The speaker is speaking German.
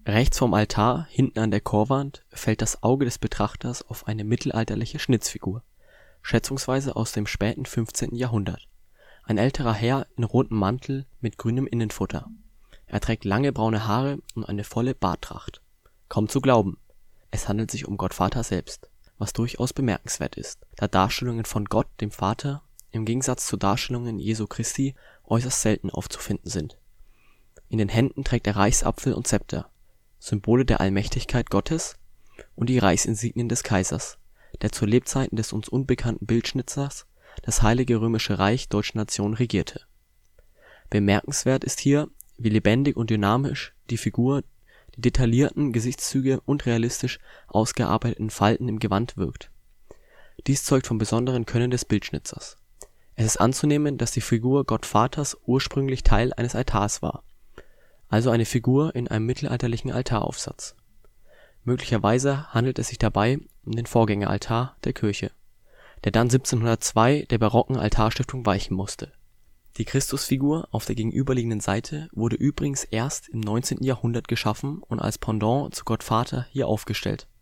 Rechts vom Altar, hinten an der Chorwand, fällt das Auge des Betrachters auf eine mittelalterliche Schnitzfigur, schätzungsweise aus dem späten 15. Jahrhundert. Ein älterer Herr in rotem Mantel mit grünem Innenfutter. Er trägt lange braune Haare und eine volle Barttracht. Kaum zu glauben, es handelt sich um Gottvater selbst, was durchaus bemerkenswert ist, da Darstellungen von Gott, dem Vater, im Gegensatz zu Darstellungen Jesu Christi äußerst selten aufzufinden sind. In den Händen trägt er Reichsapfel und Zepter, Symbole der Allmächtigkeit Gottes, und die Reichsinsignien des Kaisers, der zu Lebzeiten des uns unbekannten Bildschnitzers das Heilige Römische Reich deutscher Nation regierte. Bemerkenswert ist hier, wie lebendig und dynamisch die Figur die detaillierten Gesichtszüge und realistisch ausgearbeiteten Falten im Gewand wirkt. Dies zeugt vom besonderen Können des Bildschnitzers. Es ist anzunehmen, dass die Figur Gottvaters ursprünglich Teil eines Altars war, also eine Figur in einem mittelalterlichen Altaraufsatz. Möglicherweise handelt es sich dabei um den Vorgängeraltar der Kirche, der dann 1702 der barocken Altarstiftung weichen musste. Die Christusfigur auf der gegenüberliegenden Seite wurde übrigens erst im 19. Jahrhundert geschaffen und als Pendant zu Gottvater hier aufgestellt